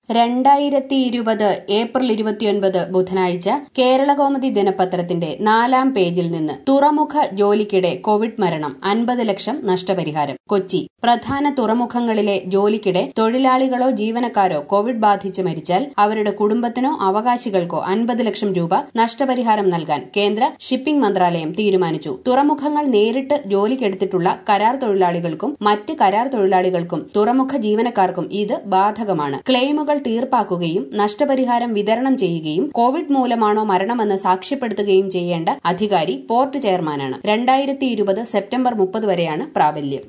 2020 April 29 ബുധനാഴ്ച കേരളകൗമുദി ദിനപത്രത്തിന്റെ 4-ാം പേജിൽ നിന്ന് തുറമുഖ ജോലിക്കിടെ കോവിഡ് മരണം 50 ലക്ഷം നഷ്ടപരിഹാരം. കൊച്ചി. പ്രധാന തുറമുഖങ്ങളിലെ ജോലിക്കിടെ തൊഴിലാളികളോ ജീവനക്കാരോ കോവിഡ് ബാധിച്ച് മരിച്ചാൽ അവരുടെ കുടുംബത്തിനോ അവകാശികൾക്കോ 50 ലക്ഷം രൂപ നഷ്ടപരിഹാരം നൽകാൻ കേന്ദ്ര ഷിപ്പിംഗ് മന്ത്രാലയം തീരുമാനിച്ചു. തുറമുഖങ്ങൾ നേരിട്ട് ജോലിക്കെടുത്തിട്ടുള്ള കരാർ തൊഴിലാളികൾക്കും മറ്റ് കരാർ തൊഴിലാളികൾക്കും തുറമുഖ ജീവനക്കാർക്കും ഇത് ബാധകമാണ്. ക്ലെയിമുകൾ തീർപ്പാക്കുകയും നഷ്ടപരിഹാരം വിതരണം ചെയ്യുകയും കോവിഡ് മൂലമാണോ മരണമെന്ന് സാക്ഷ്യപ്പെടുത്തുകയും ചെയ്യേണ്ട അധികാരി പോർട്ട് ചെയർമാനാണ്. 2020 സെപ്റ്റംബർ 30 വരെയാണ് പ്രാബല്യം.